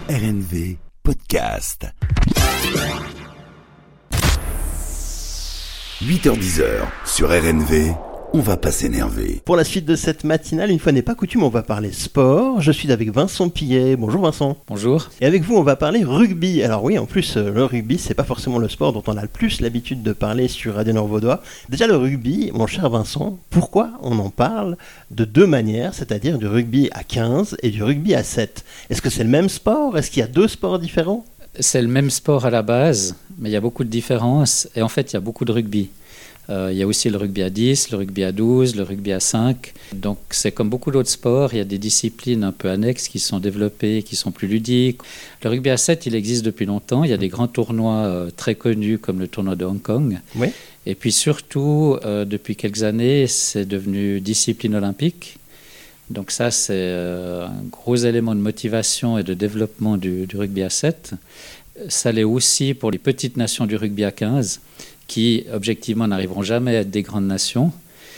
RNV Podcast. 8h-10h sur RNV, on va pas s'énerver. Pour la suite de cette matinale, une fois n'est pas coutume, on va parler sport. Je suis avec Vincent Pillet. Bonjour Vincent. Bonjour. Et avec vous, on va parler rugby. Alors oui, en plus, le rugby, c'est pas forcément le sport dont on a le plus l'habitude de parler sur Radio Nord-Vaudois. Déjà, le rugby, mon cher Vincent, pourquoi on en parle de deux manières, c'est-à-dire du rugby à 15 et du rugby à 7 ? Est-ce que c'est le même sport ? Est-ce qu'il y a deux sports différents ? C'est le même sport à la base, mais il y a beaucoup de différences. Et en fait, il y a beaucoup de rugby. Il y a aussi le rugby à 10, le rugby à 12, le rugby à 5. Donc c'est comme beaucoup d'autres sports, il y a des disciplines un peu annexes qui sont développées, qui sont plus ludiques. Le rugby à 7, il existe depuis longtemps. Il y a des grands tournois très connus comme le tournoi de Hong Kong. Oui. Et puis surtout, depuis quelques années, c'est devenu discipline olympique. Donc ça, c'est un gros élément de motivation et de développement du rugby à 7. Ça l'est aussi pour les petites nations du rugby à 15, qui, objectivement, n'arriveront jamais à être des grandes nations,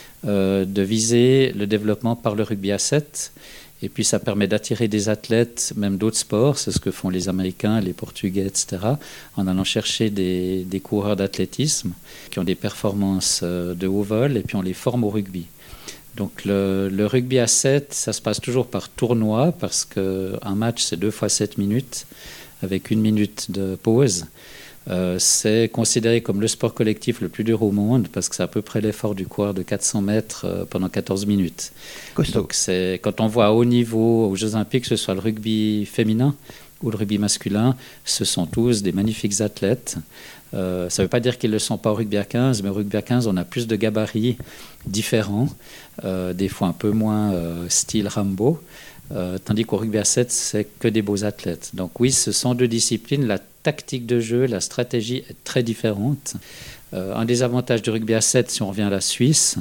de viser le développement par le rugby à 7. Et puis, ça permet d'attirer des athlètes, même d'autres sports. C'est ce que font les Américains, les Portugais, etc., en allant chercher des coureurs d'athlétisme qui ont des performances de haut vol, et puis on les forme au rugby. Donc, le rugby à 7, ça se passe toujours par tournoi, parce qu'un match, c'est 2 fois 7 minutes, avec 1 minute de pause. C'est considéré comme le sport collectif le plus dur au monde parce que c'est à peu près l'effort du coureur de 400 mètres pendant 14 minutes. Costaud. Donc quand on voit à haut niveau aux Jeux Olympiques, que ce soit le rugby féminin ou le rugby masculin, ce sont tous des magnifiques athlètes. Ça ne veut pas dire qu'ils ne le sont pas au rugby à 15, mais au rugby à 15, on a plus de gabarits différents, des fois un peu moins style Rambo. Tandis qu'au rugby à 7, c'est que des beaux athlètes. Donc oui, ce sont deux disciplines. La tactique de jeu, la stratégie est très différente. Un des avantages du rugby à 7, si on revient à la Suisse,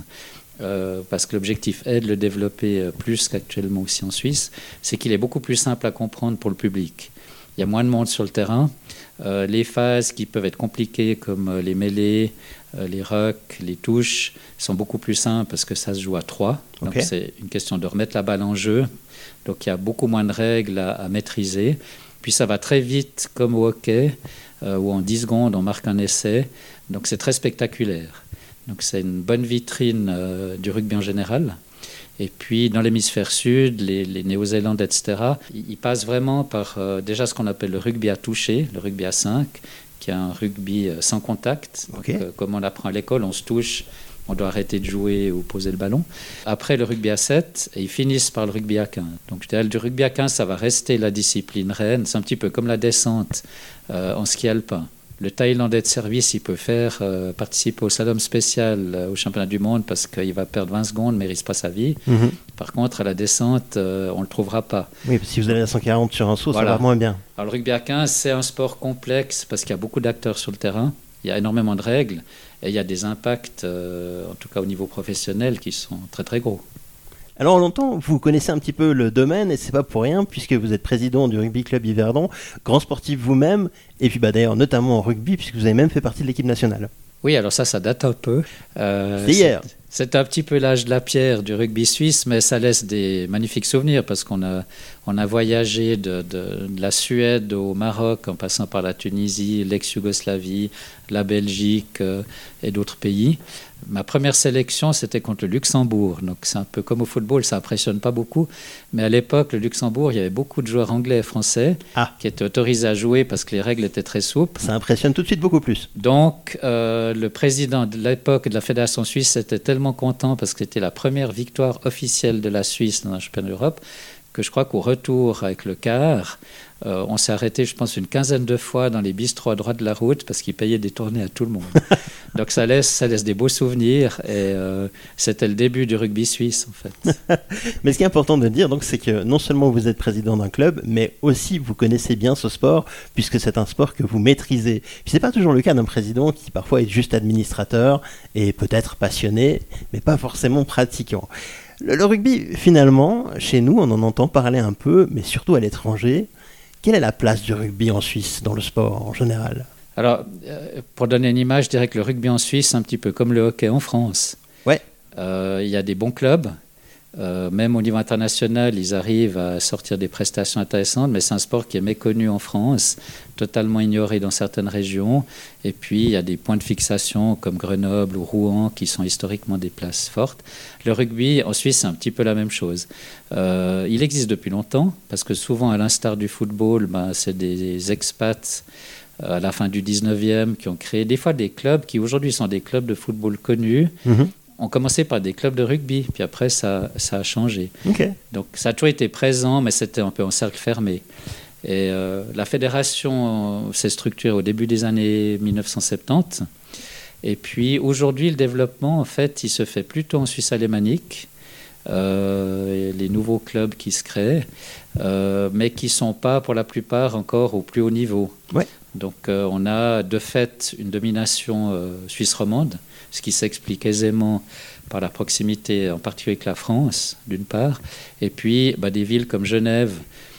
parce que l'objectif est de le développer plus qu'actuellement aussi en Suisse, c'est qu'il est beaucoup plus simple à comprendre pour le public. Il y a moins de monde sur le terrain. Les phases qui peuvent être compliquées, comme les mêlées, les rucks, les touches, sont beaucoup plus simples parce que ça se joue à 3. Donc c'est une question de remettre la balle en jeu. Donc il y a beaucoup moins de règles à maîtriser. Puis ça va très vite, comme au hockey, où en 10 secondes, on marque un essai. Donc c'est très spectaculaire. Donc c'est une bonne vitrine du rugby en général. Et puis dans l'hémisphère sud, les Néo-Zélandais, etc., ils passent vraiment par déjà ce qu'on appelle le rugby à toucher, le rugby à 5, qui est un rugby sans contact. Donc, comme on l'apprend à l'école, on se touche, on doit arrêter de jouer ou poser le ballon. Après le rugby à 7, et ils finissent par le rugby à 15. Donc je dirais, du rugby à 15, ça va rester la discipline reine. C'est un petit peu comme la descente en ski alpin. Le Thaïlandais de service, il peut participer au slalom spécial au championnat du monde parce qu'il va perdre 20 secondes, mais il ne risque pas sa vie. Mm-hmm. Par contre, à la descente, on ne le trouvera pas. Oui, parce que si vous allez à 140 sur un saut, voilà. Ça va moins bien. Alors le rugby à 15, c'est un sport complexe parce qu'il y a beaucoup d'acteurs sur le terrain. Il y a énormément de règles et il y a des impacts, en tout cas au niveau professionnel, qui sont très très gros. Alors longtemps, vous connaissez un petit peu le domaine et c'est pas pour rien puisque vous êtes président du Rugby Club Yverdon, grand sportif vous-même et puis d'ailleurs notamment en rugby puisque vous avez même fait partie de l'équipe nationale. Oui, alors ça date un peu. C'est hier. C'est un petit peu l'âge de la pierre du rugby suisse, mais ça laisse des magnifiques souvenirs parce qu'on a voyagé de la Suède au Maroc en passant par la Tunisie, l'ex-Yougoslavie, la Belgique et d'autres pays. Ma première sélection, c'était contre le Luxembourg. Donc c'est un peu comme au football, ça impressionne pas beaucoup. Mais à l'époque, le Luxembourg, il y avait beaucoup de joueurs anglais et français qui étaient autorisés à jouer parce que les règles étaient très souples. Ça impressionne tout de suite beaucoup plus. Donc le président de l'époque de la Fédération suisse était tellement content parce que c'était la première victoire officielle de la Suisse dans un championnat d'Europe que je crois qu'au retour avec le quart, on s'est arrêté, je pense, une quinzaine de fois dans les bistrots à droite de la route parce qu'ils payaient des tournées à tout le monde. Donc ça laisse des beaux souvenirs et c'était le début du rugby suisse en fait. Mais ce qui est important de dire, donc, c'est que non seulement vous êtes président d'un club, mais aussi vous connaissez bien ce sport puisque c'est un sport que vous maîtrisez. Puis c'est pas toujours le cas d'un président qui parfois est juste administrateur et peut-être passionné, mais pas forcément pratiquant. Le rugby, finalement, chez nous, on en entend parler un peu, mais surtout à l'étranger. Quelle est la place du rugby en Suisse dans le sport en général ? Alors, pour donner une image, je dirais que le rugby en Suisse, c'est un petit peu comme le hockey en France. Ouais. Il y a des bons clubs, Même au niveau international, ils arrivent à sortir des prestations intéressantes, mais c'est un sport qui est méconnu en France, totalement ignoré dans certaines régions. Et puis, il y a des points de fixation comme Grenoble ou Rouen qui sont historiquement des places fortes. Le rugby, en Suisse, c'est un petit peu la même chose. Il existe depuis longtemps, parce que souvent, à l'instar du football, c'est des expats à la fin du 19e qui ont créé des fois des clubs qui aujourd'hui sont des clubs de football connus. On commençait par des clubs de rugby, puis après ça a changé. Okay. Donc ça a toujours été présent, mais c'était un peu en cercle fermé. Et la fédération s'est structurée au début des années 1970. Et puis aujourd'hui, le développement, en fait, il se fait plutôt en Suisse alémanique. Les nouveaux clubs qui se créent, mais qui ne sont pas pour la plupart encore au plus haut niveau. Ouais. Donc on a de fait une domination suisse romande, ce qui s'explique aisément par la proximité, en particulier avec la France, d'une part, et puis des villes comme Genève,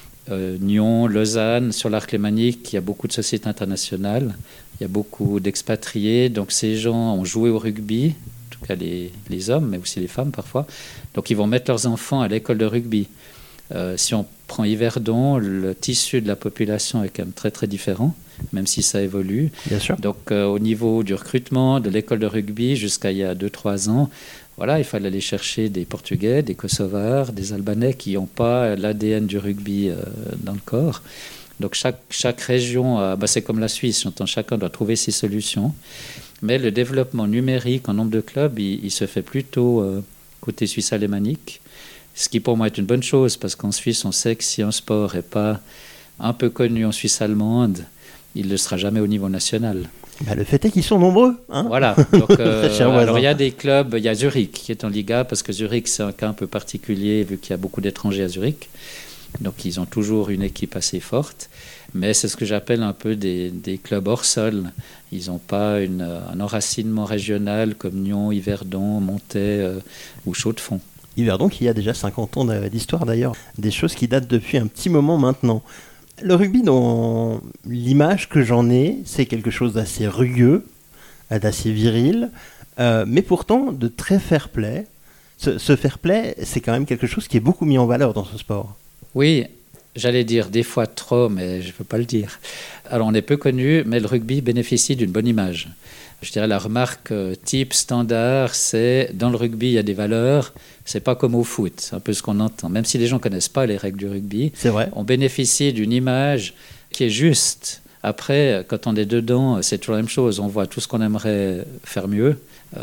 Nyon, Lausanne, sur l'arc lémanique, il y a beaucoup de sociétés internationales, il y a beaucoup d'expatriés, donc ces gens ont joué au rugby, en tout cas les hommes, mais aussi les femmes parfois, donc ils vont mettre leurs enfants à l'école de rugby. Si on prend Yverdon, le tissu de la population est quand même très très différent, même si ça évolue. Bien sûr. Donc au niveau du recrutement, de l'école de rugby, jusqu'à il y a 2-3 ans, voilà, il fallait aller chercher des Portugais, des Kosovars, des Albanais qui n'ont pas l'ADN du rugby dans le corps. Donc chaque région, c'est comme la Suisse, chacun doit trouver ses solutions. Mais le développement numérique en nombre de clubs, il se fait plutôt côté suisse alémanique. Ce qui pour moi est une bonne chose, parce qu'en Suisse, on sait que si un sport n'est pas un peu connu en Suisse allemande, il ne sera jamais au niveau national. Le fait est qu'ils sont nombreux. Hein. Voilà. Donc, alors il y a des clubs, il y a Zurich qui est en Liga, parce que Zurich c'est un cas un peu particulier, vu qu'il y a beaucoup d'étrangers à Zurich. Donc ils ont toujours une équipe assez forte. Mais c'est ce que j'appelle un peu des clubs hors sol. Ils n'ont pas un enracinement régional comme Nyon, Yverdon, Montet ou Chaux-de-Fonds. Yverdon qui a déjà 50 ans d'histoire d'ailleurs, des choses qui datent depuis un petit moment maintenant. Le rugby, dans l'image que j'en ai, c'est quelque chose d'assez rugueux, d'assez viril, mais pourtant de très fair-play. Ce fair-play, c'est quand même quelque chose qui est beaucoup mis en valeur dans ce sport. Oui, j'allais dire des fois trop, mais je ne peux pas le dire. Alors on est peu connu, mais le rugby bénéficie d'une bonne image. Je dirais la remarque type standard, c'est dans le rugby, il y a des valeurs. C'est pas comme au foot, c'est un peu ce qu'on entend. Même si les gens connaissent pas les règles du rugby, c'est vrai. On bénéficie d'une image qui est juste. Après, quand on est dedans, c'est toujours la même chose. On voit tout ce qu'on aimerait faire mieux,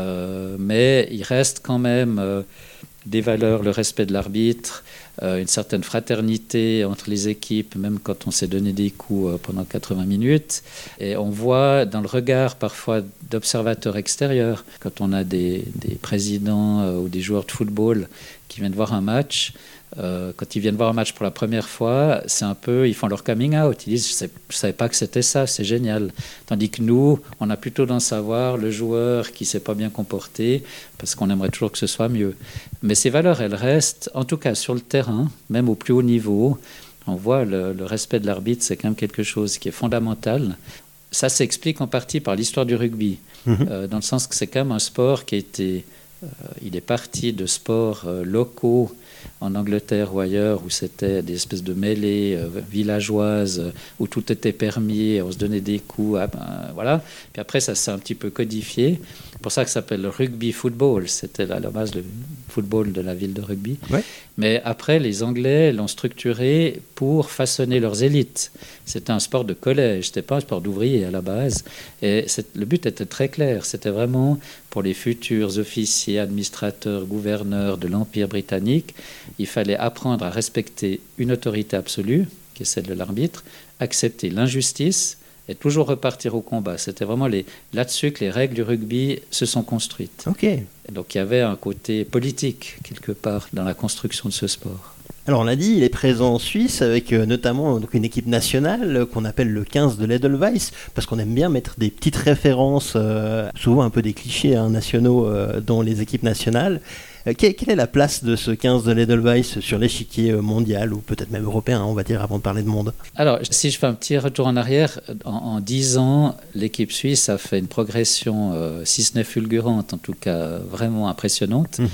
mais il reste quand même des valeurs, le respect de l'arbitre, une certaine fraternité entre les équipes, même quand on s'est donné des coups pendant 80 minutes. Et on voit dans le regard parfois d'observateurs extérieurs, quand on a des présidents ou des joueurs de football qui viennent voir un match, quand ils viennent voir un match pour la première fois, c'est un peu, ils font leur coming out, ils disent « je ne savais pas que c'était ça, c'est génial ». Tandis que nous, on a plutôt dans savoir le joueur qui ne s'est pas bien comporté, parce qu'on aimerait toujours que ce soit mieux. Mais ces valeurs, elles restent, en tout cas sur le terrain, même au plus haut niveau. On voit le respect de l'arbitre, c'est quand même quelque chose qui est fondamental. Ça s'explique en partie par l'histoire du rugby, dans le sens que c'est quand même un sport qui a été... il est parti de sports locaux en Angleterre ou ailleurs, où c'était des espèces de mêlées villageoises, où tout était permis, on se donnait des coups, voilà. Puis après, ça s'est un petit peu codifié. C'est pour ça que ça s'appelle le rugby football. C'était à la base le football de la ville de Rugby. Ouais. Mais après, les Anglais l'ont structuré pour façonner leurs élites. C'était un sport de collège, c'était pas un sport d'ouvrier à la base. Et le but était très clair. C'était vraiment pour les futurs officiers, administrateurs, gouverneurs de l'Empire britannique. Il fallait apprendre à respecter une autorité absolue, qui est celle de l'arbitre, accepter l'injustice et toujours repartir au combat. C'était vraiment là-dessus que les règles du rugby se sont construites. Okay. Donc il y avait un côté politique, quelque part, dans la construction de ce sport. Alors on l'a dit, il est présent en Suisse avec notamment donc, une équipe nationale qu'on appelle le 15 de l'Edelweiss, parce qu'on aime bien mettre des petites références, souvent un peu des clichés nationaux dans les équipes nationales. Quelle est la place de ce 15 de l'Edelweiss sur l'échiquier mondial, ou peut-être même européen, on va dire, avant de parler de monde? Alors, si je fais un petit retour en arrière, en 10 ans, l'équipe suisse a fait une progression, si ce n'est fulgurante, en tout cas vraiment impressionnante,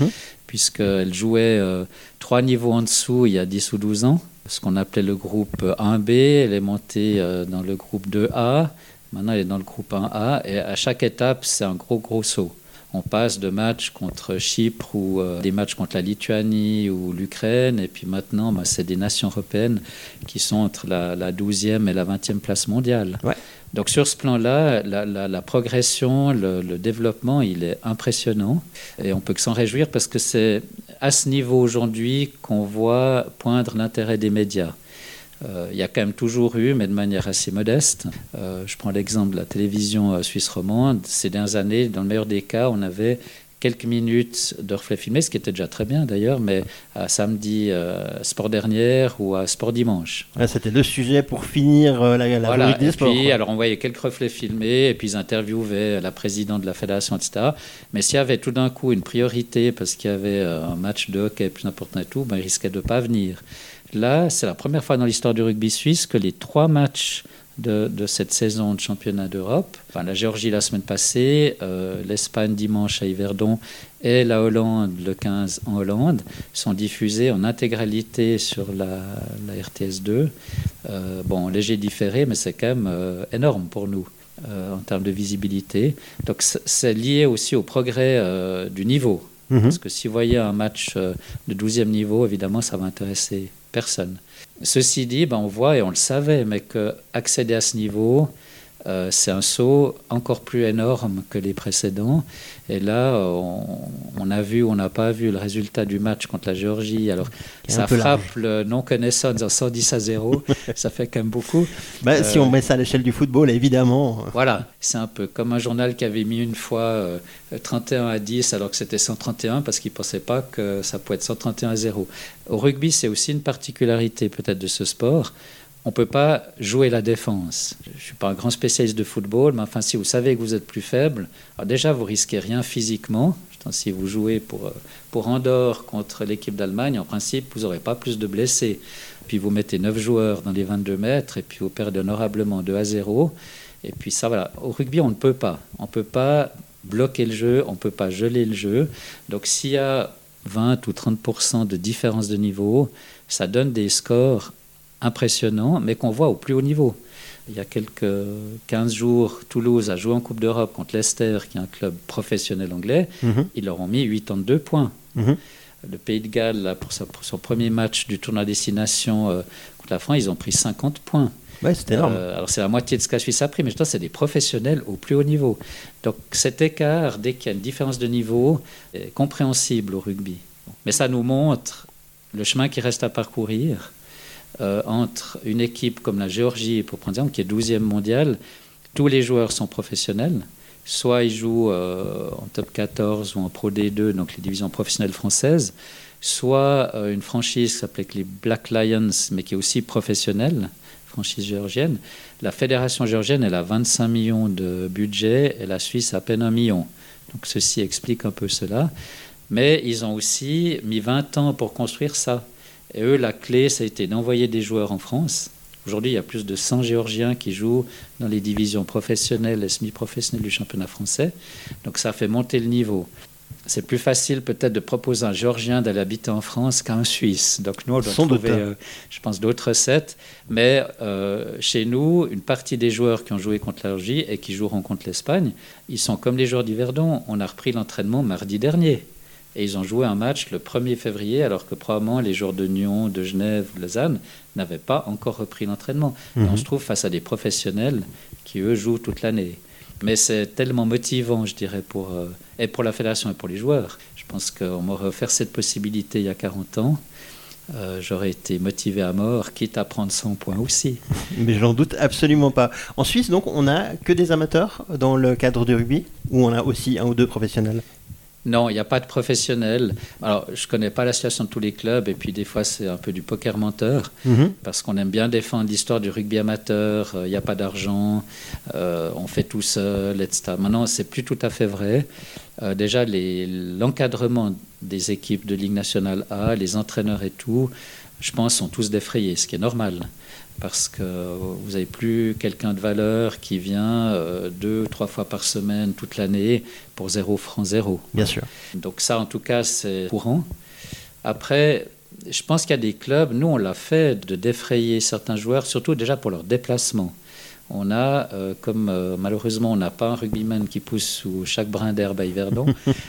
puisqu'elle jouait 3 niveaux en dessous il y a 10 ou 12 ans, ce qu'on appelait le groupe 1B. Elle est montée dans le groupe 2A. Maintenant, elle est dans le groupe 1A. Et à chaque étape, c'est un gros saut. On passe de matchs contre Chypre ou des matchs contre la Lituanie ou l'Ukraine. Et puis maintenant, c'est des nations européennes qui sont entre la 12e et la 20e place mondiale. Ouais. Donc sur ce plan-là, la progression, le développement, il est impressionnant. Et on peut que s'en réjouir parce que c'est à ce niveau aujourd'hui qu'on voit poindre l'intérêt des médias. Il y a quand même toujours eu, mais de manière assez modeste. Je prends l'exemple de la télévision suisse romande. Ces dernières années, dans le meilleur des cas, on avait quelques minutes de reflets filmés, ce qui était déjà très bien d'ailleurs, mais à samedi Sport Dernière ou à Sport Dimanche. Ouais, c'était le sujet pour finir la voilà. rubrique des sports. Puis, alors on voyait quelques reflets filmés, et puis ils interviewaient la présidente de la fédération, etc. Mais s'il y avait tout d'un coup une priorité, parce qu'il y avait un match de hockey plus important et tout, ils risquaient de ne pas venir. Là, c'est la première fois dans l'histoire du rugby suisse que les 3 matchs de cette saison de championnat d'Europe, la Géorgie la semaine passée, l'Espagne dimanche à Yverdon et la Hollande le 15 en Hollande, sont diffusés en intégralité sur la RTS2. Léger différé, mais c'est quand même énorme pour nous en termes de visibilité. Donc c'est lié aussi au progrès du niveau. Parce que si vous voyez un match de 12e niveau, évidemment, ça va intéresser personne. Ceci dit, on voit, et on le savait, mais qu'accéder à ce niveau, c'est un saut encore plus énorme que les précédents. Et là, on a vu, on n'a pas vu le résultat du match contre la Géorgie. Alors, ça frappe le non-connaissant en disant 110-0. Ça fait quand même beaucoup. Si on met ça à l'échelle du football, évidemment. Voilà, c'est un peu comme un journal qui avait mis une fois 31-10 alors que c'était 131 parce qu'il ne pensait pas que ça pouvait être 131-0. Au rugby, c'est aussi une particularité peut-être de ce sport. On ne peut pas jouer la défense. Je ne suis pas un grand spécialiste de football, mais enfin, si vous savez que vous êtes plus faible, alors déjà, vous risquez rien physiquement. Si vous jouez pour Andorre contre l'équipe d'Allemagne, en principe, vous n'aurez pas plus de blessés. Puis vous mettez 9 joueurs dans les 22 mètres et puis vous perdez honorablement 2-0. Et puis ça, voilà. Au rugby, on ne peut pas. On ne peut pas bloquer le jeu, on ne peut pas geler le jeu. Donc s'il y a 20 ou 30% de différence de niveau, ça donne des scores impressionnant, mais qu'on voit au plus haut niveau. Il y a quelques 15 jours, Toulouse a joué en Coupe d'Europe contre Leicester, qui est un club professionnel anglais. Ils leur ont mis 82 points. Le Pays de Galles, là, pour son premier match du tournoi Destination contre la France, ils ont pris 50 points. Ouais, c'est énorme. Alors c'est la moitié de ce que la Suisse a pris, mais je pense que c'est des professionnels au plus haut niveau. Donc cet écart, dès qu'il y a une différence de niveau, est compréhensible au rugby. Mais ça nous montre le chemin qui reste à parcourir. Entre une équipe comme la Géorgie, pour prendre exemple, qui est 12e mondiale, tous les joueurs sont professionnels. Soit ils jouent en top 14 ou en Pro D2, donc les divisions professionnelles françaises, soit une franchise qui s'appelait les Black Lions, mais qui est aussi professionnelle, franchise géorgienne. La fédération géorgienne, elle a 25 millions de budget et la Suisse à peine 1 million. Donc ceci explique un peu cela. Mais ils ont aussi mis 20 ans pour construire ça. Et eux, la clé, ça a été d'envoyer des joueurs en France. Aujourd'hui, il y a plus de 100 Géorgiens qui jouent dans les divisions professionnelles et semi-professionnelles du championnat français. Donc ça fait monter le niveau. C'est plus facile peut-être de proposer à un Géorgien d'aller habiter en France qu'à un Suisse. Donc nous, on doit trouver, je pense, d'autres recettes. Mais chez nous, une partie des joueurs qui ont joué contre la Géorgie et qui joueront contre l'Espagne, ils sont comme les joueurs d'Yverdon. On a repris l'entraînement mardi dernier. Et ils ont joué un match le 1er février, alors que probablement les joueurs de Nyon, de Genève, Lausanne n'avaient pas encore repris l'entraînement. Et on se trouve face à des professionnels qui, eux, jouent toute l'année. Mais c'est tellement motivant, je dirais, et pour la fédération et pour les joueurs. Je pense qu'on m'aurait offert cette possibilité il y a 40 ans. J'aurais été motivé à mort, quitte à prendre 100 points aussi. Mais j'en doute absolument pas. En Suisse, donc, on n'a que des amateurs dans le cadre du rugby, ou on a aussi 1 ou 2 professionnels ? Non, il n'y a pas de professionnels. Alors, je ne connais pas la situation de tous les clubs, et puis des fois, c'est un peu du poker menteur, parce qu'on aime bien défendre l'histoire du rugby amateur, il n'y a pas d'argent, on fait tout seul, etc. Maintenant, ce n'est plus tout à fait vrai. Déjà, l'encadrement des équipes de Ligue nationale A, les entraîneurs et tout, je pense, sont tous défrayés, ce qui est normal. Parce que vous n'avez plus quelqu'un de valeur qui vient 2-3 fois par semaine toute l'année pour 0 francs 0. Bien sûr. Donc ça, en tout cas, c'est courant. Après, je pense qu'il y a des clubs, nous on l'a fait, de défrayer certains joueurs, surtout déjà pour leur déplacement. On a, malheureusement on n'a pas un rugbyman qui pousse sous chaque brin d'herbe à Yverdon,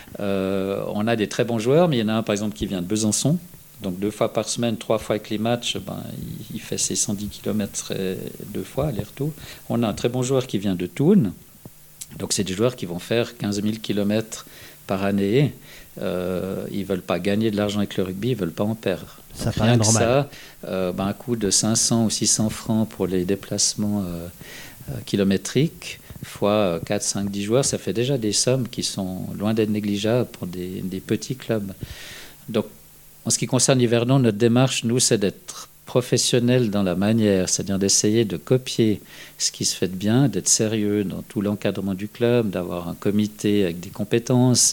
on a des très bons joueurs, mais il y en a un par exemple qui vient de Besançon. Donc 2 fois par semaine, 3 fois avec les matchs, il fait ses 110 km 2 fois, aller-retour. On a un très bon joueur qui vient de Thun. Donc c'est des joueurs qui vont faire 15 000 km par année. Ils ne veulent pas gagner de l'argent avec le rugby, ils ne veulent pas en perdre. Ça paraît normal. Un coût de 500 ou 600 francs pour les déplacements kilométriques, fois 4, 5, 10 joueurs, ça fait déjà des sommes qui sont loin d'être négligeables pour des petits clubs. Donc, en ce qui concerne Yverdon, notre démarche, nous, c'est d'être professionnel dans la manière, c'est-à-dire d'essayer de copier ce qui se fait de bien, d'être sérieux dans tout l'encadrement du club, d'avoir un comité avec des compétences,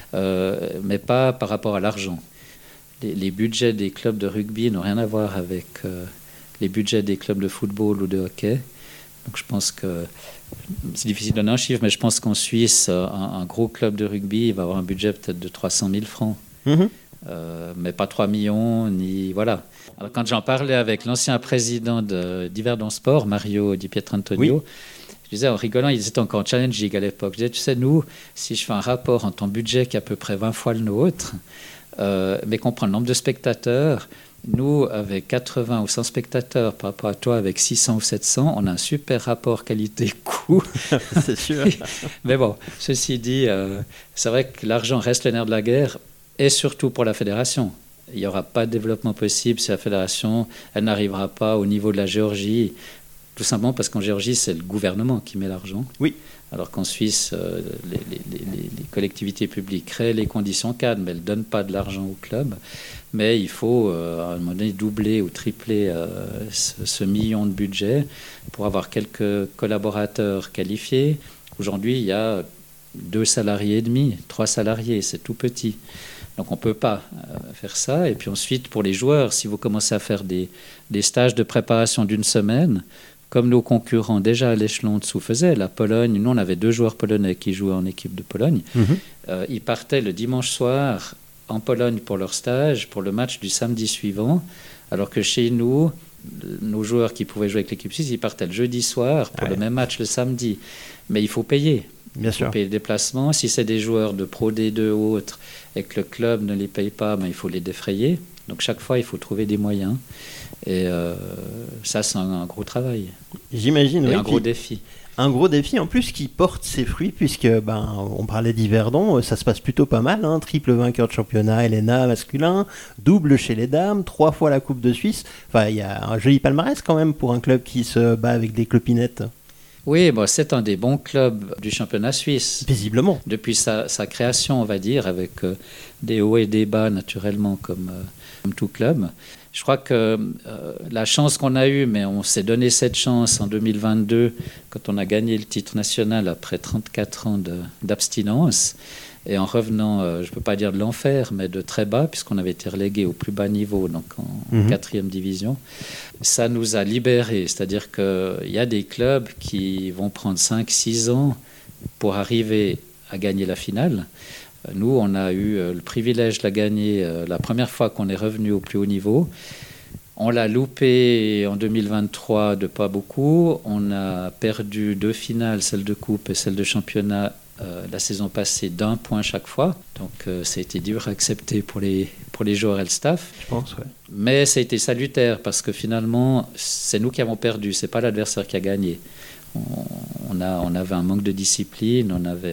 mais pas par rapport à l'argent. Les budgets des clubs de rugby n'ont rien à voir avec les budgets des clubs de football ou de hockey. Donc je pense que c'est difficile de donner un chiffre, mais je pense qu'en Suisse, un gros club de rugby il va avoir un budget peut-être de 300 000 francs. Mmh. Mais pas 3 millions, ni voilà. Alors, quand j'en parlais avec l'ancien président d'Yverdon Sport, Mario Di Pietrantonio, oui. Je disais en rigolant, il était encore en Challenge League à l'époque. Je disais, tu sais, nous, si je fais un rapport entre ton budget qui est à peu près 20 fois le nôtre, mais qu'on prend le nombre de spectateurs, nous, avec 80 ou 100 spectateurs par rapport à toi avec 600 ou 700, on a un super rapport qualité-coût. C'est sûr. Mais bon, ceci dit, c'est vrai que l'argent reste le nerf de la guerre. Et surtout pour la fédération. Il n'y aura pas de développement possible si la fédération elle n'arrivera pas au niveau de la Géorgie, tout simplement parce qu'en Géorgie, c'est le gouvernement qui met l'argent. Oui. Alors qu'en Suisse, les collectivités publiques créent les conditions cadres, mais elles ne donnent pas de l'argent au club. Mais il faut, à un moment donné, doubler ou tripler ce million de budget pour avoir quelques collaborateurs qualifiés. Aujourd'hui, il y a 2 salariés et demi, 3 salariés, c'est tout petit. Donc on ne peut pas faire ça. Et puis ensuite, pour les joueurs, si vous commencez à faire des stages de préparation d'1 semaine, comme nos concurrents déjà à l'échelon dessous faisaient, la Pologne, nous on avait 2 joueurs polonais qui jouaient en équipe de Pologne, ils partaient le dimanche soir en Pologne pour leur stage, pour le match du samedi suivant, alors que chez nous, nos joueurs qui pouvaient jouer avec l'équipe suisse, ils partaient le jeudi soir pour le même match le samedi. Mais il faut payer. Bien sûr. Il faut payer le déplacement. Si c'est des joueurs de Pro D2 ou autres et que le club ne les paye pas, il faut les défrayer. Donc chaque fois, il faut trouver des moyens. Et ça, c'est un gros travail. J'imagine, oui. Un gros défi. Un gros défi en plus qui porte ses fruits puisque on parlait d'Yverdon, ça se passe plutôt pas mal, hein, triple vainqueur de championnat LNA masculin, double chez les dames, 3 fois la Coupe de Suisse. Enfin, il y a un joli palmarès quand même pour un club qui se bat avec des clopinettes. Oui, c'est un des bons clubs du championnat suisse. Visiblement. Depuis sa création, on va dire, avec des hauts et des bas naturellement comme tout club. Je crois que la chance qu'on a eue, mais on s'est donné cette chance en 2022 quand on a gagné le titre national après 34 ans d'abstinence. Et en revenant, je ne peux pas dire de l'enfer, mais de très bas, puisqu'on avait été relégué au plus bas niveau, donc en 4e division. Ça nous a libérés, c'est-à-dire qu'il y a des clubs qui vont prendre 5-6 ans pour arriver à gagner la finale. Nous, on a eu le privilège de la gagner la première fois qu'on est revenu au plus haut niveau. On l'a loupé en 2023 de pas beaucoup. On a perdu 2 finales, celle de coupe et celle de championnat, la saison passée d'1 point chaque fois. Donc ça a été dur à accepter pour les joueurs et le staff. Je pense, ouais. Mais ça a été salutaire parce que finalement, c'est nous qui avons perdu, c'est pas l'adversaire qui a gagné. On avait un manque de discipline,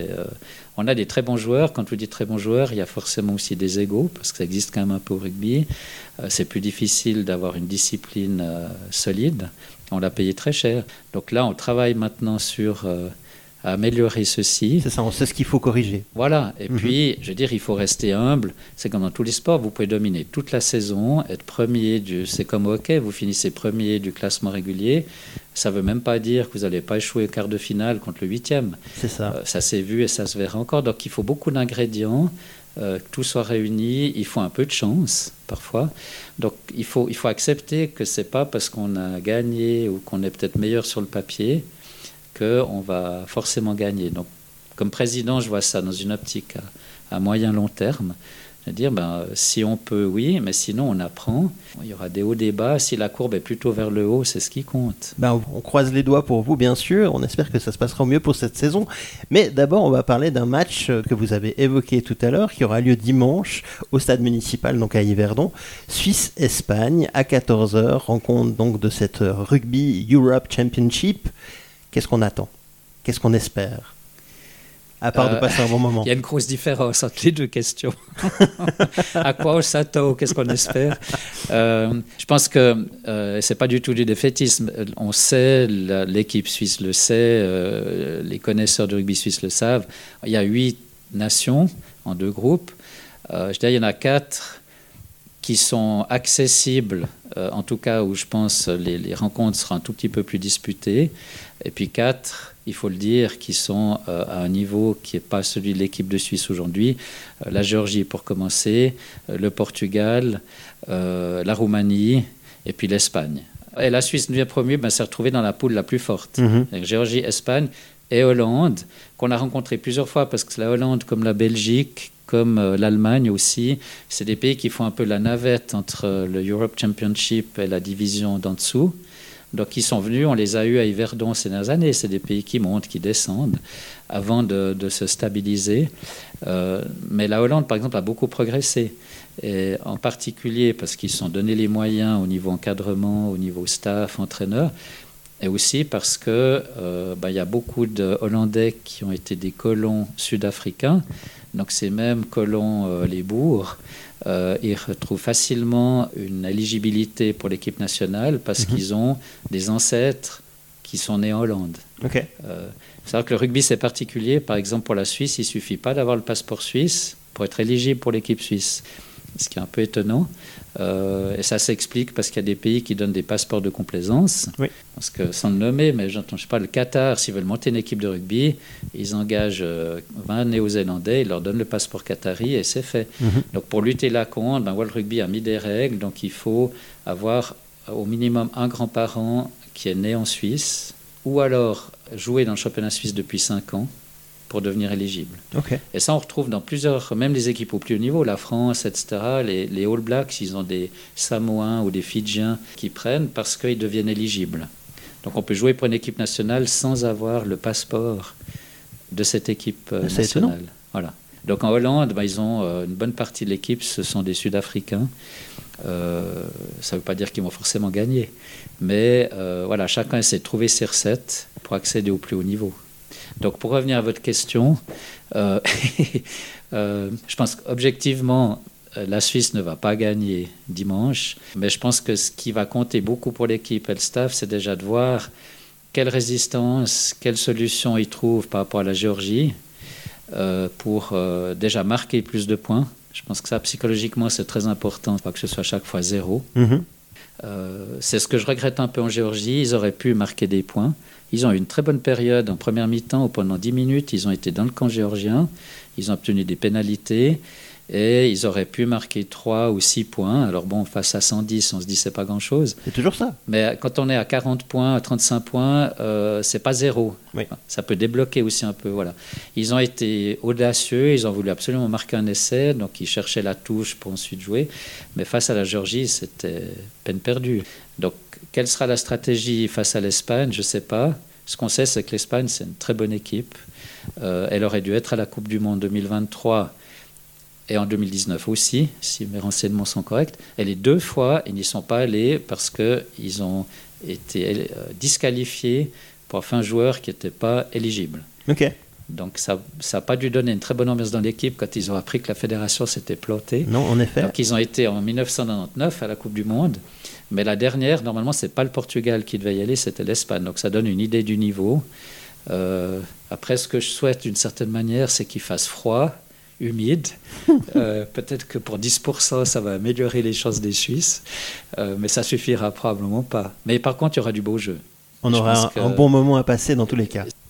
on a des très bons joueurs. Quand je dis très bons joueurs, il y a forcément aussi des égos, parce que ça existe quand même un peu au rugby. C'est plus difficile d'avoir une discipline solide. On l'a payé très cher. Donc là, on travaille maintenant sur à améliorer ceci. C'est ça, on sait ce qu'il faut corriger. Voilà, et puis, je veux dire, il faut rester humble. C'est comme dans tous les sports, vous pouvez dominer toute la saison, être premier, c'est comme au hockey, vous finissez premier du classement régulier. Ça ne veut même pas dire que vous n'allez pas échouer au quart de finale contre le 8e. C'est ça. Ça s'est vu et ça se verra encore. Donc, il faut beaucoup d'ingrédients. que tout soit réuni. Il faut un peu de chance, parfois. Donc, il faut accepter que ce n'est pas parce qu'on a gagné ou qu'on est peut-être meilleur sur le papier qu'on va forcément gagner. Donc, comme président, je vois ça dans une optique à moyen long terme. C'est-à-dire, si on peut, oui, mais sinon on apprend. Il y aura des hauts, des bas. Si la courbe est plutôt vers le haut, c'est ce qui compte. On croise les doigts pour vous, bien sûr. On espère que ça se passera au mieux pour cette saison. Mais d'abord, on va parler d'un match que vous avez évoqué tout à l'heure, qui aura lieu dimanche au stade municipal, donc à Yverdon. Suisse-Espagne, à 14h, rencontre donc de cette Rugby Europe Championship. Qu'est-ce qu'on attend? Qu'est-ce qu'on espère? À part de passer un bon moment. Il y a une grosse différence entre les deux questions. À quoi on s'attend? Qu'est-ce qu'on espère? Je pense que c'est pas du tout du défaitisme. On sait, l'équipe suisse le sait, les connaisseurs du rugby suisse le savent. Il y a 8 nations en 2 groupes. Je dirais il y en a 4 qui sont accessibles, en tout cas où je pense les rencontres seront un tout petit peu plus disputées. Et puis 4, il faut le dire, qui sont à un niveau qui n'est pas celui de l'équipe de Suisse aujourd'hui. La Géorgie pour commencer, le Portugal, la Roumanie et puis l'Espagne. Et la Suisse 9e promue s'est retrouvée dans la poule la plus forte. Donc, Géorgie, Espagne et Hollande, qu'on a rencontré plusieurs fois parce que la Hollande, comme la Belgique, comme l'Allemagne aussi, c'est des pays qui font un peu la navette entre le Europe Championship et la division d'en dessous. Donc, ils sont venus, on les a eus à Yverdon ces dernières années. C'est des pays qui montent, qui descendent, avant de se stabiliser. Mais la Hollande, par exemple, a beaucoup progressé. Et en particulier parce qu'ils se sont donné les moyens au niveau encadrement, au niveau staff, entraîneur. Et aussi parce que y a beaucoup de Hollandais qui ont été des colons sud-africains. Donc, ces mêmes colons, les bourgs, ils retrouvent facilement une éligibilité pour l'équipe nationale parce qu'ils ont des ancêtres qui sont nés en Hollande. Okay. C'est vrai que le rugby, c'est particulier. Par exemple, pour la Suisse, il ne suffit pas d'avoir le passeport suisse pour être éligible pour l'équipe suisse, ce qui est un peu étonnant. Et ça s'explique parce qu'il y a des pays qui donnent des passeports de complaisance. Oui. Parce que, sans le nommer, mais je sais pas, le Qatar, s'ils veulent monter une équipe de rugby, ils engagent 20 Néo-Zélandais, ils leur donnent le passeport qatari et c'est fait. Donc pour lutter là contre, World Rugby a mis des règles, donc il faut avoir au minimum un grand-parent qui est né en Suisse, ou alors jouer dans le championnat suisse depuis 5 ans pour devenir éligible. Okay. Et ça, on retrouve dans plusieurs, même les équipes au plus haut niveau, la France, etc., les All Blacks, ils ont des Samoans ou des Fidjiens qui prennent parce qu'ils deviennent éligibles. Donc on peut jouer pour une équipe nationale sans avoir le passeport de cette équipe nationale. Voilà. Donc en Hollande, ils ont une bonne partie de l'équipe, ce sont des Sud-Africains. Ça ne veut pas dire qu'ils vont forcément gagner. Mais voilà, chacun essaie de trouver ses recettes pour accéder au plus haut niveau. Donc pour revenir à votre question, je pense qu'objectivement, la Suisse ne va pas gagner dimanche, mais je pense que ce qui va compter beaucoup pour l'équipe et le staff, c'est déjà de voir quelle résistance, quelle solution ils trouvent par rapport à la Géorgie pour déjà marquer plus de points. Je pense que ça, psychologiquement, c'est très important, pas que ce soit à chaque fois 0. C'est ce que je regrette un peu en Géorgie. Ils auraient pu marquer des points. Ils ont eu une très bonne période en première mi-temps où pendant 10 minutes, ils ont été dans le camp géorgien. Ils ont obtenu des pénalités et ils auraient pu marquer 3 ou 6 points. Alors bon, face à 110, on se dit c'est pas grand-chose. C'est toujours ça. Mais quand on est à 40 points, à 35 points, c'est pas 0. Oui. Ça peut débloquer aussi un peu. Voilà. Ils ont été audacieux, ils ont voulu absolument marquer un essai, donc ils cherchaient la touche pour ensuite jouer. Mais face à la Géorgie, c'était peine perdue. Donc, quelle sera la stratégie face à l'Espagne? Je ne sais pas. Ce qu'on sait, c'est que l'Espagne, c'est une très bonne équipe. Elle aurait dû être à la Coupe du Monde 2023 et en 2019 aussi, si mes renseignements sont corrects. Et les 2 fois, ils n'y sont pas allés parce qu'ils ont été disqualifiés pour un joueur qui n'était pas éligible. Okay. Donc, ça n'a pas dû donner une très bonne ambiance dans l'équipe quand ils ont appris que la fédération s'était plantée. Non, en effet. Donc, ils ont été en 1999 à la Coupe du Monde. Mais la dernière, normalement, ce n'est pas le Portugal qui devait y aller, c'était l'Espagne. Donc, ça donne une idée du niveau. Après, ce que je souhaite, d'une certaine manière, c'est qu'il fasse froid, humide. Peut-être que pour 10%, ça va améliorer les chances des Suisses. Mais ça suffira probablement pas. Mais par contre, il y aura du beau jeu. On aura un bon moment à passer dans tous les cas.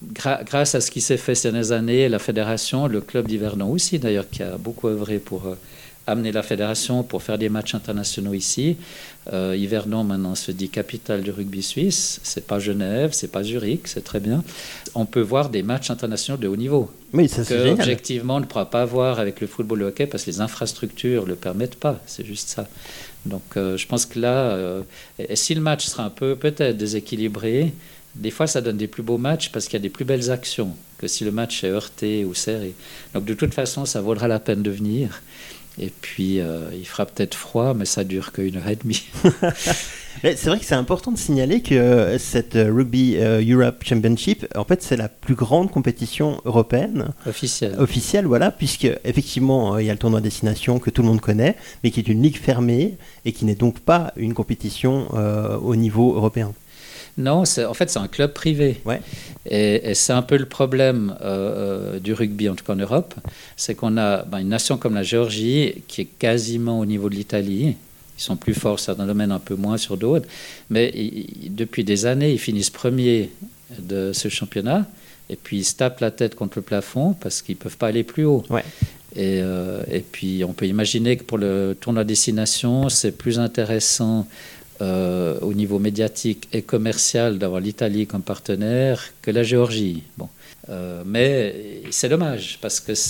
grâce à ce qui s'est fait ces dernières années, la fédération, le club d'Yverdon aussi d'ailleurs, qui a beaucoup œuvré pour amener la fédération pour faire des matchs internationaux ici. Yverdon maintenant se dit capitale du rugby suisse. C'est pas Genève, c'est pas Zurich, c'est très bien. On peut voir des matchs internationaux de haut niveau. Oui, ça c'est génial. Objectivement, on ne pourra pas voir avec le football et le hockey parce que les infrastructures ne le permettent pas. C'est juste ça. Donc je pense que là, et si le match sera un peu peut-être déséquilibré, des fois ça donne des plus beaux matchs parce qu'il y a des plus belles actions que si le match est heurté ou serré. Donc de toute façon, ça vaudra la peine de venir. Et puis, il fera peut-être froid, mais ça dure qu'une heure et demie. C'est vrai que c'est important de signaler que cette Rugby Europe Championship, en fait, c'est la plus grande compétition européenne. Officielle, voilà, puisque effectivement, il y a le tournoi Destination que tout le monde connaît, mais qui est une ligue fermée et qui n'est donc pas une compétition au niveau européen. Non, en fait, c'est un club privé. Ouais. Et c'est un peu le problème du rugby, en tout cas en Europe. C'est qu'on a une nation comme la Géorgie qui est quasiment au niveau de l'Italie. Ils sont plus forts sur certains domaines, un peu moins sur d'autres. Mais depuis des années, ils finissent premiers de ce championnat. Et puis, ils se tapent la tête contre le plafond parce qu'ils ne peuvent pas aller plus haut. Ouais. Et puis, on peut imaginer que pour le tournoi Destination, c'est plus intéressant au niveau médiatique et commercial d'avoir l'Italie comme partenaire que la Géorgie. Bon. Mais c'est dommage parce que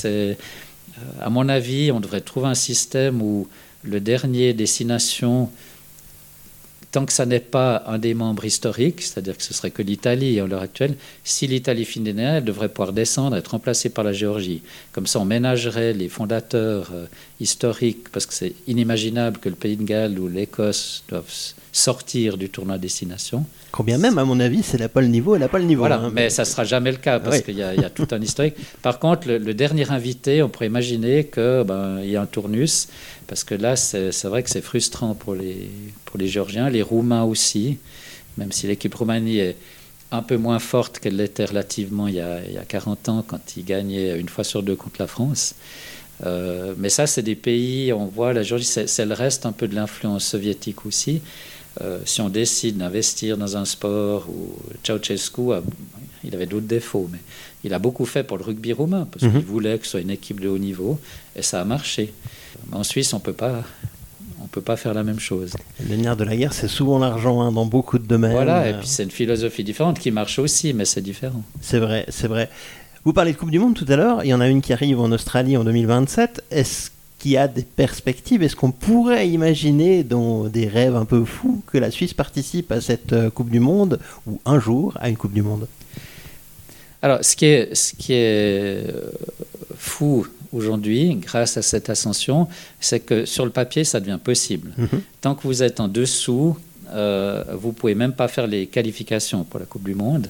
à mon avis, on devrait trouver un système où le dernier Destination, tant que ça n'est pas un des membres historiques, c'est-à-dire que ce serait que l'Italie à l'heure actuelle, si l'Italie finit dernière, elle devrait pouvoir descendre, être remplacée par la Géorgie. Comme ça, on ménagerait les fondateurs historiques, parce que c'est inimaginable que le Pays de Galles ou l'Écosse doivent sortir du tournoi Destination. Quand bien même, à mon avis, elle n'a pas le niveau. Voilà, mais ça ne sera jamais le cas, parce qu'il y a tout un historique. Par contre, le dernier invité, on pourrait imaginer qu'il y a un tournus, parce que là, c'est vrai que c'est frustrant pour les Géorgiens, les Roumains aussi, même si l'équipe Roumanie est un peu moins forte qu'elle l'était relativement il y a 40 ans, quand ils gagnaient une fois sur deux contre la France. Mais ça, c'est des pays, on voit, la Géorgie, c'est le reste un peu de l'influence soviétique aussi. Si on décide d'investir dans un sport, ou Ceausescu, il avait d'autres défauts, mais il a beaucoup fait pour le rugby roumain, parce qu'il voulait que ce soit une équipe de haut niveau, et ça a marché. Mais en Suisse, on ne peut pas faire la même chose. Le nerf de la guerre, c'est souvent l'argent dans beaucoup de domaines. Voilà, et puis c'est une philosophie différente qui marche aussi, mais c'est différent. C'est vrai. Vous parlez de Coupe du Monde tout à l'heure, il y en a une qui arrive en Australie en 2027. Est-ce qu'il y a des perspectives? Est-ce qu'on pourrait imaginer dans des rêves un peu fous que la Suisse participe à cette Coupe du Monde ou un jour à une Coupe du Monde? Alors, ce qui est fou aujourd'hui, grâce à cette ascension, c'est que sur le papier, ça devient possible. Tant que vous êtes en dessous, vous ne pouvez même pas faire les qualifications pour la Coupe du Monde.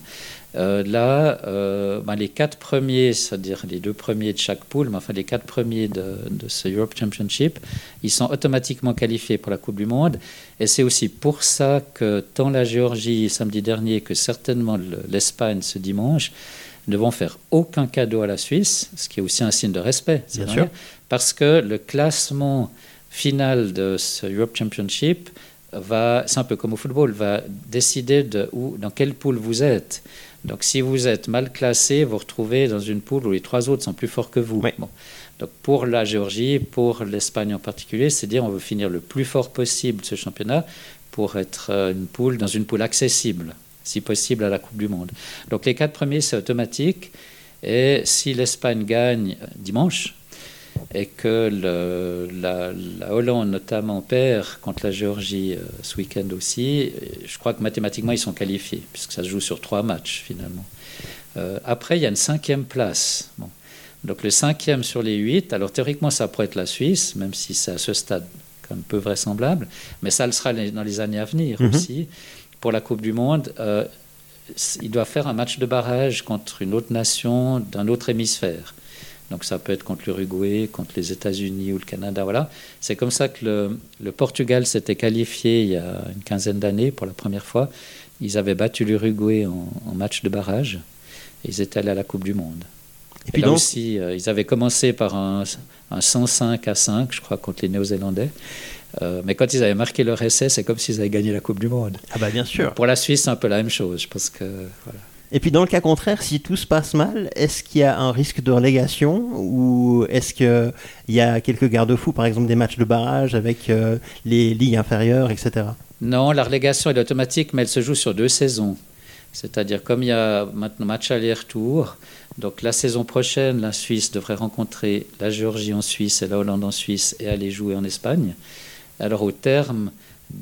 Les 4 premiers, c'est-à-dire les 2 premiers de chaque poule, mais enfin les 4 premiers de ce Europe Championship, ils sont automatiquement qualifiés pour la Coupe du Monde. Et c'est aussi pour ça que tant la Géorgie samedi dernier que certainement l'Espagne ce dimanche ne vont faire aucun cadeau à la Suisse, ce qui est aussi un signe de respect. Bien sûr. Parce que le classement final de ce Europe Championship c'est un peu comme au football, va décider dans quelle poule vous êtes. Donc si vous êtes mal classé, vous vous retrouvez dans une poule où les 3 autres sont plus forts que vous. Oui. Bon. Donc pour la Géorgie, pour l'Espagne en particulier, c'est dire on veut finir le plus fort possible ce championnat pour être dans une poule accessible, si possible, à la Coupe du Monde. Donc les 4 premiers, c'est automatique. Et si l'Espagne gagne dimanche, et que la Hollande notamment perd contre la Géorgie ce week-end aussi, je crois que mathématiquement ils sont qualifiés, puisque ça se joue sur 3 matchs finalement. Après, il y a une 5e place. Bon. Donc le 5e sur les 8, alors théoriquement ça pourrait être la Suisse, même si c'est à ce stade quand même peu vraisemblable, mais ça le sera dans les années à venir aussi. Pour la Coupe du Monde, il doit faire un match de barrage contre une autre nation d'un autre hémisphère. Donc ça peut être contre l'Uruguay, contre les États-Unis ou le Canada. Voilà. C'est comme ça que le Portugal s'était qualifié il y a une quinzaine d'années pour la première fois. Ils avaient battu l'Uruguay en match de barrage et ils étaient allés à la Coupe du Monde. Et puis là aussi, ils avaient commencé par un 105-5, je crois, contre les Néo-Zélandais. Mais quand ils avaient marqué leur essai, c'est comme s'ils avaient gagné la Coupe du Monde. Ah bah bien sûr. Pour la Suisse, c'est un peu la même chose. Je pense que voilà. Et puis dans le cas contraire, si tout se passe mal, est-ce qu'il y a un risque de relégation ou est-ce qu'il y a quelques garde-fous, par exemple des matchs de barrage avec les ligues inférieures, etc. Non, la relégation est automatique, mais elle se joue sur 2 saisons. C'est-à-dire, comme il y a maintenant match aller-retour, donc la saison prochaine, la Suisse devrait rencontrer la Géorgie en Suisse et la Hollande en Suisse et aller jouer en Espagne. Alors, au terme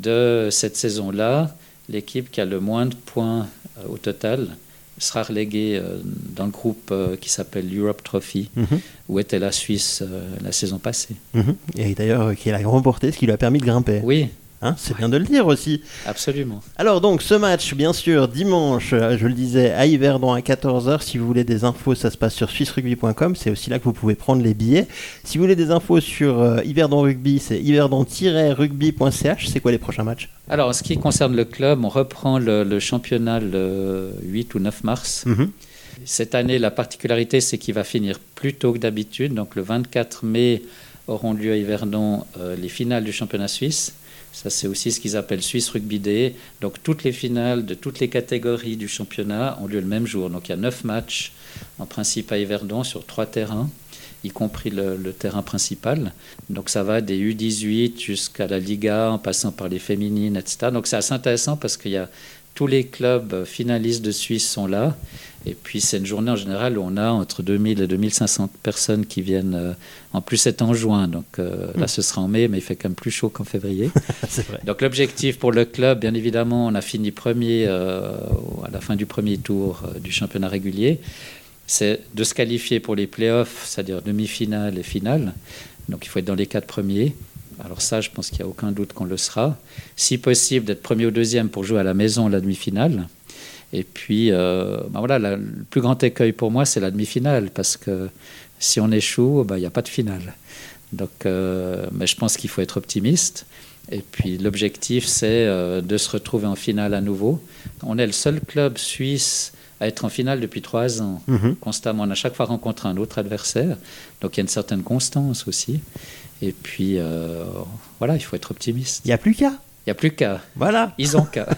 de cette saison-là, l'équipe qui a le moins de points au total sera reléguée dans le groupe qui s'appelle l'Europe Trophy, où était la Suisse la saison passée. Et d'ailleurs, qui l'a remporté, ce qui lui a permis de grimper. Oui. Hein, c'est bien de le dire aussi. Absolument. Alors donc ce match, bien sûr, dimanche, je le disais, à Yverdon à 14h. Si vous voulez des infos, ça se passe sur swissrugby.com. C'est aussi là que vous pouvez prendre les billets. Si vous voulez des infos sur Yverdon Rugby, c'est yverdon-rugby.ch. C'est quoi les prochains matchs ? Alors en ce qui concerne le club, on reprend le championnat le 8 ou 9 mars. Cette année, la particularité, c'est qu'il va finir plus tôt que d'habitude. Donc le 24 mai auront lieu à Yverdon les finales du championnat suisse. Ça, c'est aussi ce qu'ils appellent Swiss Rugby Day. Donc, toutes les finales de toutes les catégories du championnat ont lieu le même jour. Donc, il y a 9 matchs, en principe, à Yverdon, sur 3 terrains, y compris le terrain principal. Donc, ça va des U18 jusqu'à la Liga, en passant par les féminines, etc. Donc, c'est assez intéressant parce qu'il y a tous les clubs finalistes de Suisse sont là. Et puis, c'est une journée en général où on a entre 2000 et 2500 personnes qui viennent. En plus, c'est en juin. Donc là, ce sera en mai, mais il fait quand même plus chaud qu'en février. C'est vrai. Donc, l'objectif pour le club, bien évidemment, on a fini premier à la fin du premier tour du championnat régulier. C'est de se qualifier pour les playoffs, c'est-à-dire demi-finale et finale. Donc, il faut être dans les 4 premiers. Alors ça, je pense qu'il n'y a aucun doute qu'on le sera. Si possible, d'être premier ou deuxième pour jouer à la maison la demi-finale. Et puis, voilà, le plus grand écueil pour moi, c'est la demi-finale, parce que si on échoue, il n'y a pas de finale. Donc, mais je pense qu'il faut être optimiste. Et puis, l'objectif, c'est de se retrouver en finale à nouveau. On est le seul club suisse à être en finale depuis 3 ans, constamment. On a chaque fois rencontré un autre adversaire. Donc, il y a une certaine constance aussi. Et puis, voilà, il faut être optimiste. Il n'y a plus qu'à. Il n'y a plus qu'à. Voilà. Ils ont qu'à.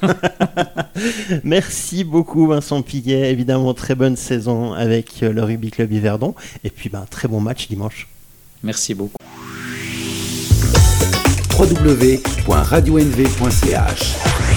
Merci beaucoup Vincent Piguet. Évidemment, très bonne saison avec le Rugby Club Yverdon. Et puis, très bon match dimanche. Merci beaucoup. www.radionv.ch